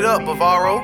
it up, Bavaro.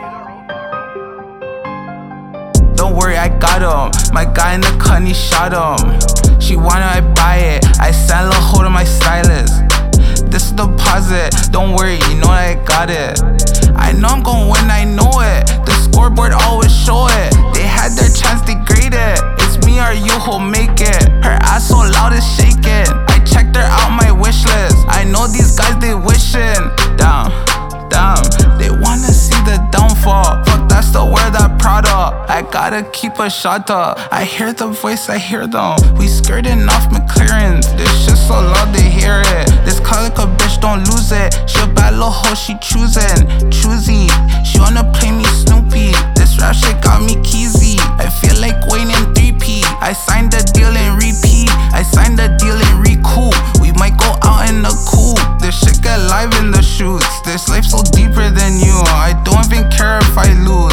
Don't worry, I got him. My guy in the cut, he shot him. She wanted, I buy it. I send a hold of my stylist. This is deposit. Don't worry, you know that I got it. I know I'm gon' win, I know it. The scoreboard always show it. They had their chance, they grade it. It's me or you who'll make it. Her ass so loud it's shaking. I checked her out my wish list. I know these guys, they wishing. Damn, they wanna see the downfall. Fuck, that's the word that product. I gotta keep a shot up. I hear the voice, I hear them. We skirting off McLarens. This shit so loud, they hear it. This color a bitch, don't lose it. She a bad little hoe, she choosing. Choosy, she wanna play me Snoopy. This rap shit got me keezy. I feel like Wayne in 3P. I signed the deal and repeat. I signed the deal and recoup. We might go out in the coupe. This shit get live in the shoots. This life so deeper than you. I don't even care if I lose.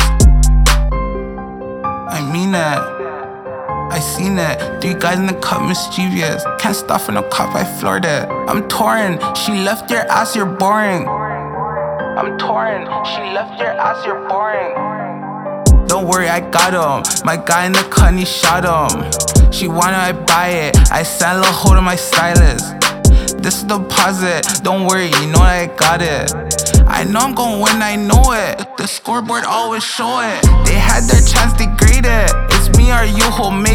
I mean it. I seen it. 3 guys in the cup mischievous. Can't stop for no cop, I floored it. I'm torn. She left your ass, you're boring. I'm torn. She left your ass, you're boring. Don't worry, I got him. My guy in the cut, he shot him. She wanted, I buy it. I send a hold of my stylist. This is deposit. Don't worry, you know that I got it. I know I'm gon' win, I know it. The scoreboard always show it. They had their chance, they grade it. It's me or you who'll make